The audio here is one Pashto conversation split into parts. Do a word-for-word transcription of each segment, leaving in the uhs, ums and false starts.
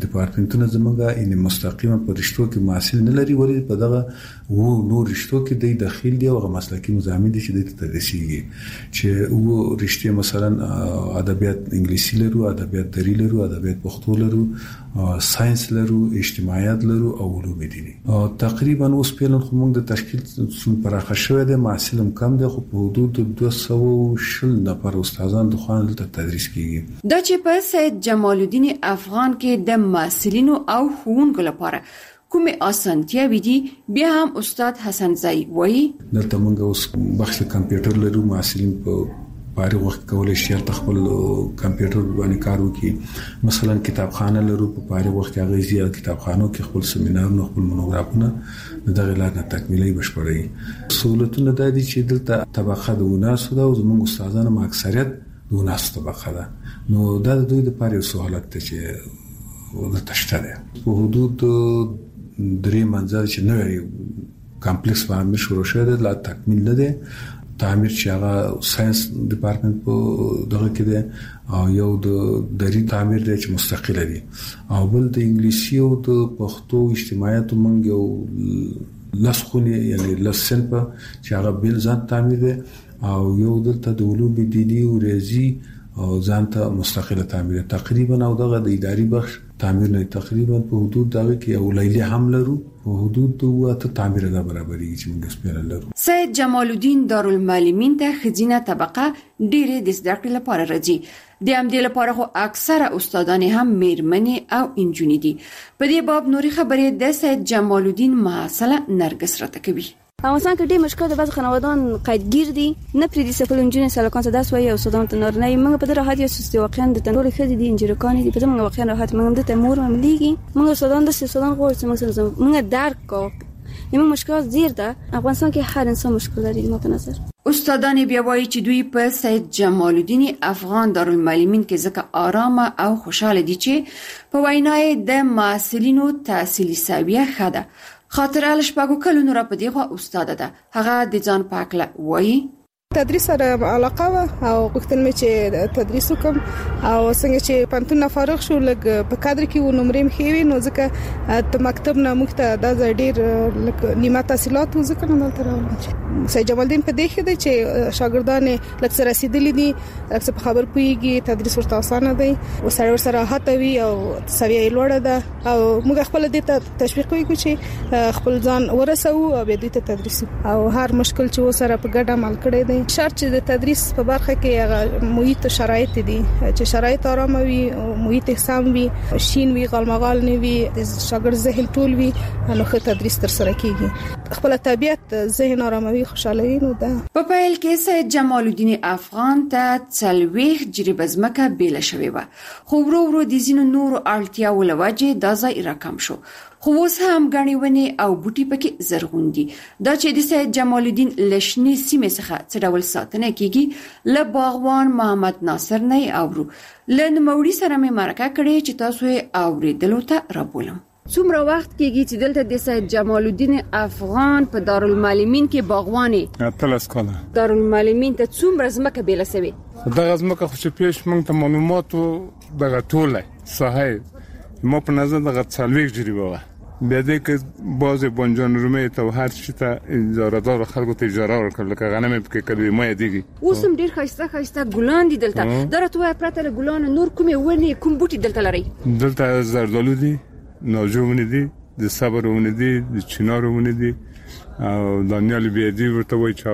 ډپارټمنټونه زمونږه ان مستقیمه په رشتو کې محصل نه لري، ولې په دغه وو نور رشتو کې د داخل دی او مسلکي مضامین دي چې د تدریسي چې وو رشتې مثلا ادبیات انګلیسي لرو، ادبیات دری لرو، ادبیات پښتو لرو، ساينس لرو، اجتماعیات لرو او علوم دینی. تقریبا اوس په خو موږ د تشکیل څومره پراخه شوې ده، محصلم کم ده، خو په حدود دوه سوه وشل نفر استادان د خوان ته تدریس کیږي. دا چې په سید جمال الدین افغان کې د محصلینو او ښوونکو لپاره کومه اسانتیاوې دي، بیا هم استاد حسن زئی وایي دلته موږ اوس بخش کمپیوټر لرو، محصلین په فارغ وخت کولای شي خپل کمپیوټر باندې کار وکړي. مثلا کتابخانه لرو، په فارغ وخت هغه زیات کتابخانو کې خپل سیمینارونه، خپل مونوګرافونه دغه لاره تکمیلي بشپړي. سہولتونه د دې چې دلته طبقه د وناسو د زموږ استادانو ما اکثریت د وناسو طبقه ده، نو دا د دوی لپاره یو سہولت دی چې د تشته ده. په حدود درې منځل چې نوې کمپلیکس باندې شروع شوه، لا تکمیل نه ده. تعمیر چې هغه ساينس ډپارټمنټ په دغه کې ده، او یو د دری تعمیر دی چې مستقله دي، او بل د انګلیسي او د پښتو اجتماعیات مونږ یو لسخونی یعنی لسن په چې هغه بل ځان تعمیر دی، او یو دلته د علوم دینی او ریاضي او ځانته مستقله تعمیر. تقریبا او دغه د اداري بخش تعمیر نه تقریبا په حدود دغه کې یو لیلی هم لرو، په حدود دوه ته تعمیر ده برابرۍ چې موږ سپیره لرو. سید جمال الدین دارالمعلمین ته خزینه طبقه ډېرې د زده کړې لپاره راځي. د همدې لپاره خو اکثره استادان هم میرمنې او انجونې دي. په دې باب نوري خبرې د سید جمال الدین محصله نرګس راته کوي. افغانستان کې ډېر مشکل د بعض خانوادان قیدګیر دي، نه پریدي سفل انجونې سلکان ته درس وایي او استادان ته نور نه. موږ په دې راحت یو سستي واقعا د تنور خدي دي انجرکان دي، په دې موږ واقعا راحت موږ د تمور ممليږي. موږ استادان د استادان غوړ چې موږ موږ درک کو یم مشکل زیر ده. افغانستان کې هر انسان مشکل لري متنظر. استادان بیا وایي چې دوی په سید جمال الدین افغان دارالمعلمین کې ځکه آرام او خوشاله دي چې په وینای د محصلینو تحصیلي سویه خده. خاطر الشپاګو کلونو را پدې خو استاد ده، هغه د ځان پاکله وایي تدریس سره علاقه و او غوښتل مې چې تدریس وکم، او څنګه چې پنځه فارغ شو لګ په کادر کې و نمرې مخې وي، نو ځکه ته مکتب نه مخته د ډېر لکه نیمه تحصیلات و ځکه نه تر سید جمال الدین په دې کې دی چې شاګردان لکه سره رسیدلي دي، لکه په خبر پويږي، تدریس ورته اسانه دی او سره سره هاتوي او سویه لوړه ده، او موږ خپل دې ته تشویق کوي چې خپل ځان ورسو او به دې ته تدریس او هر مشکل چې وسره په ګډه عمل کړي دی. شرط چې د تدریس په برخه کې هغه محیط شرایط دي چې شرایط آرام وي، محیط سم وي، شین وي، غلمغال نه وي، د شاګرد ذهن ټول وي، نو ښه تدریس تر سره کیږي. خپل طبيعت ذهن آراموي، خوشاله وي. نو دا په پیل کې سید جمال الدین افغان ته څلويخ جریب ازمکه بیل شوی و، خو ورو ورو د زینو نور اړتیا ولوجه دا ځای رقم شو، خو اوس هم غنی ونی او بوټي پکې زرغون دي. دا چې د سید جمال الدین لشنی سیمه څخه څه ډول ساتنه کیږي له باغوان محمد ناصر نه اورو. لن موړي سره مې مرکه کړې چې تاسو یې اوریدلو ته رابولم. څومره وخت کېږي چې دلته د سید جمال الدین افغان په دارالمعلمین کې باغواني؟ اتلس کاله. دارالمعلمین ته څومره ځمکه بیل شوی؟ دغه ځمکه خو چې پیش موږ ته معلوماتو دغه ټوله صحیح ما په نظر دغه څلويخ جریبه وه. بیا دې کې بعضې بانجان رومې ته هر شي ته اجارهدارو خلکو ته اجاره ورکړل، لکه غنم یې پکې کړي ما یادېږي. اوس هم ډېر ښایسته ښایسته ګلان دي دلته. دا راته وایه پرته له ګلانو نور کومې ونې کوم بوټي دلته لرئ؟ دلته زردالو دي، ناجو ونې دي، د صبر ونې دي، د چنار ونې دي، او دانیال بیادي ورته وایي چې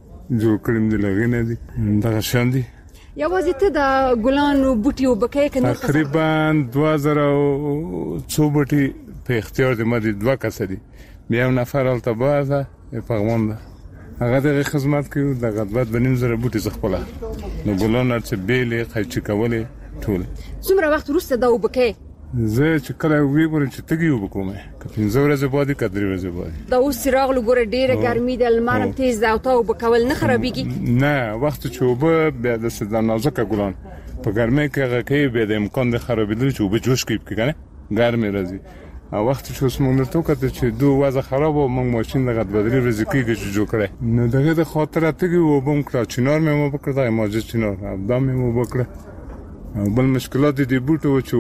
جوړ کړي دي له هغې نه دي، دغه شیان دي. یوازې ته د ګلانو بوټي وبکې که نور تقریبا دوه زره څو بوټي په اختیار د ما دي، دوه کسه دي. بیا یو نفر هلته باز ده پغمان ده، هغه دغه خدمت کوي، دغه دوه دوه نیم زره بوټي زه خپله نو ګلان هر څه بیلې قیچي کولې ټول. څومره وخت وروسته دا وبکې؟ زه چې کله وګورم چې تګي وبکوم که پنځه ورځې بعد که درې ورځې بعد. دا اوس څراغ لګوره ډېره ګرمي ده، لمر هم تیز ده او تا وبکول نه خرابېږي؟ نه، وخت چې اوبه بیا داسې د نازکه ګلان په ګرمۍ کې هغه کوي، بیا د امکان د خرابېدلو چې اوبه جوش کوي پکې که نه ګرمې راځي. او وخت چې اوس موږ درته وکتل چې دو وضع خراب و، موږ ماشین دغه دوه درې ورځې کېږي چې جوړ کړی، نو دغه د خاطره تګي اوبه م کړه، چنار مې مو وکړه، دغه ماجد چنار دا مې مو وکړه، بل مشکلات دي بوټو چې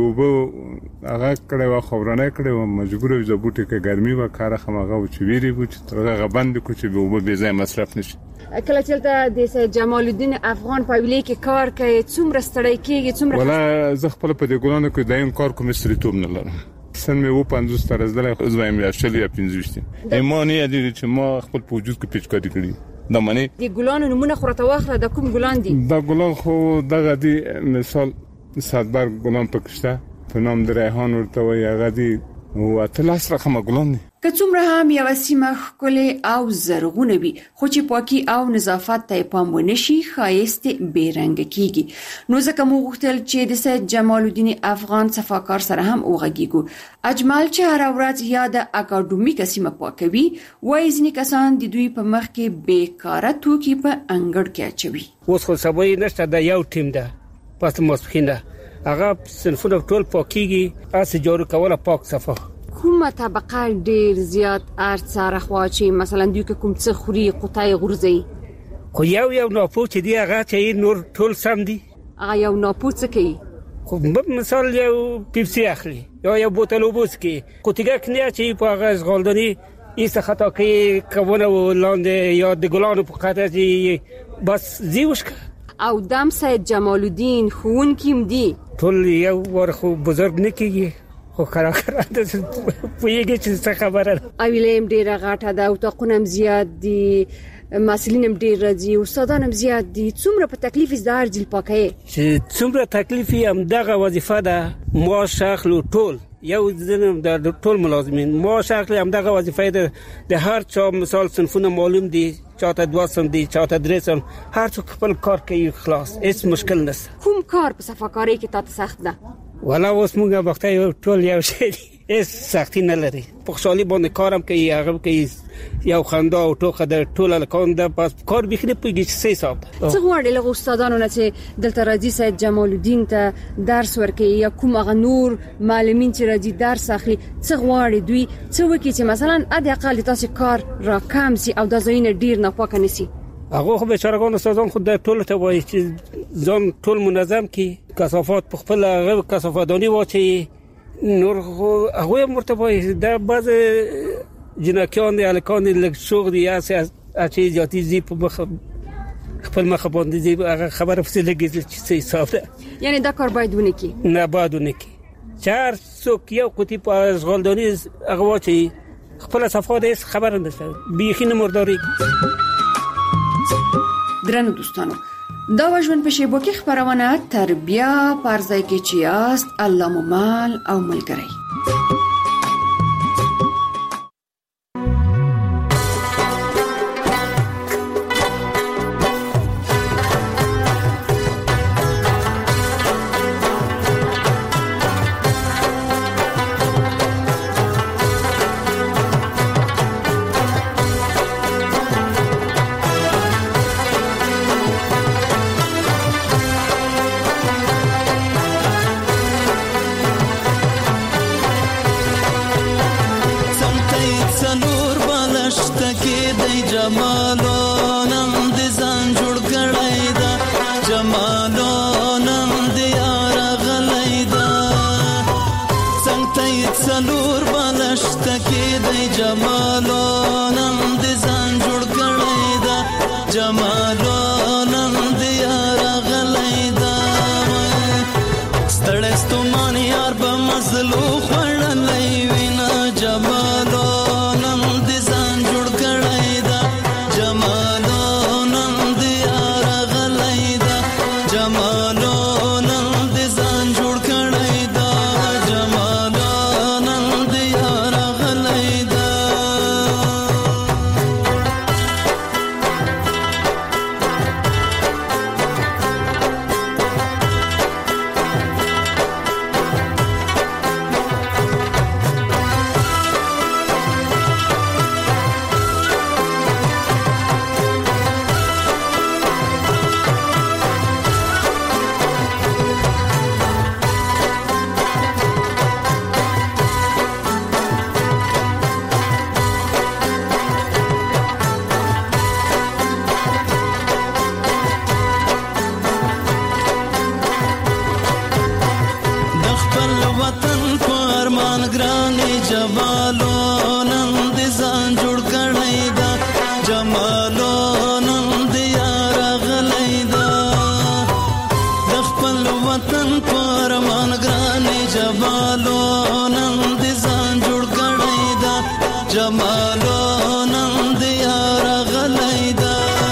وبو هغه کړه وا خبرانه کړه و مجبور وي د بوټي کې ګرمي و کار خمغه و چې ویری بو چې ترغه بند کو چې وبو به ځای مصرف نشي. کله چې د جمال الدین افغان په ویلې کې کار کوي څومره ستړی کېږي څومره؟ ولا زه خپل په دې ګلانو کې دایم کار کوم ستړیتوب نه لرم. سن مې و پنځوس تر زله زوایم یا شل یا پنځوس ایمانی دي چې ما خپل په وجود کې پیچکاری کړی د منی د ګلانو نمونه خورته واخله د کوم ګلان دي؟ د ګلان خو دغه دي مثال صدبر ګلان پکشته په نام د ریحان ورته وي هغه دي او اتلاس رقم ګلان دي. که څومره هم یو سیمه ښکلې او زرغونه وي خو چې پاکي او نظافت ته پام ونشي ښایست بیرنګ کیږي. نو ځکه مو غوښتل چې د سید جمال الدین افغان صفاکار سره هم وغږیږو. اجمل چې هر ورځ یا د اکاډمیک سیمه پاکوي وایي ځینې کسان د دوی په مخ کې بیکاره توکي په انګړ کې اچوي. اوس خو سبا یې نشته د یو ټیم ده پس ماسپښین هغه صنفونه ټول پاکيږي اس جوړ کوله پاک صفه. کومه طبقه ډیر زیات ارڅاره خواچی مثلا دوی کوم څه خوري قطای غورځي خو یو یو ناپوه دی هغه چې نور ټول سم دي. هغه یو ناپوه څه کوي؟ خو مثال یو پیپسي اخلي یا یو بوتل اوبوس کوي خو تیګه کنه چې په هغه ځغالدني ایسه خطا کوي کوونه ولاندې یا د ګلانو په خاطر چې بس زیوشک او دم سید جمال الدین خون کیم دی ټول یو ورخو بزرګ نکیږي خو کرا کرا د پویږي چې څه خبره اویلم ډیره غاټه ده او تقونم زیات دي مسلینم ډیر راځي استادانم زیات دي. څومره په تکلیف زدار جل پاکه چې څومره تکلیف هم دغه وظیفه ده ما شخلو ټول یو ځنم د ټول ملازمین ما شخلو هم دغه وظیفه ده د هر چا مثال صنفونه معلوم دي چاته دواسم دي چاته درسم هر څوک خپل کار کوي خلاص هیڅ مشکل نشته. کوم کار په صفاکاری کې تاسو سخت ده؟ ولا اوس موږ وخته ټول یو شی هیڅ سختي نه لري په خوشالي باندې کارم کوي هغه کوي یو خندا او ټوخه د ټول الکون د پاس کار بخنه پویږي چې څه حساب ده. څه غواړي له استادانو نه چې دلته راځي سید جمال الدین ته درس ورکوي یا کوم هغه نور معلمین چې راځي درس اخلي څه غواړي دوی څه وکړي چې مثلا ادي اقل تاسو کار را کم سي او د زوینه ډیر نه پاک نسی؟ هغه خو بیچارهګان استادان خو د ټول ته وایي چې ځان ټول منظم کی کثافات په خپل هغه کثافاتونی واچي نور هغه مرتبه د باز جنکیان دی الکان لک شوق دی اسه اچي ذاتی زی په خپل مخ باندې زی هغه خبره فسه لګی چې څه حساب ده. یعنی دا کار باید ونه کی نه باید ونه کی چار څوک یو قطی په ځغالدونی هغه واچي خپل صفات هیڅ خبر نه شته بیخینه مرداري. درنو دوستانو دا وژن په شیبو کې خبرونه تربیه پرځای کې چیاست الله ممال او ملګری. پرمان ګرانې جمالو نن دې ځان جوړ کړی دا جمالو نن دې یار غلی دا د خپل وطن پرمان ګرانې جمالو نن دې ځان جوړ کړی دا جمالو نن دې یار غلی دا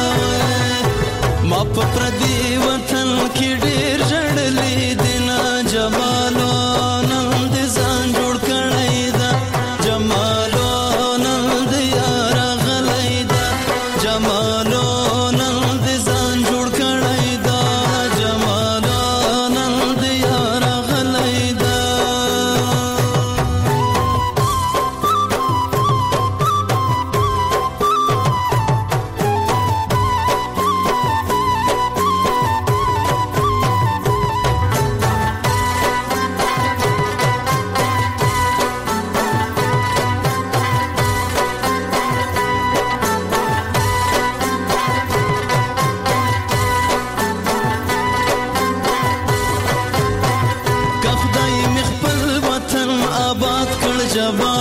ما په پردي وطن کې ډېر ژړلې دي نه جمالو نن دې ځان جوړ کړی دا جمالو نن دې یار غلی دا جمالو نن دې ځان جوړ کړی دا جمالو نن دې یار غلی دا که خدای مې خپل وطن آباد کړ جبا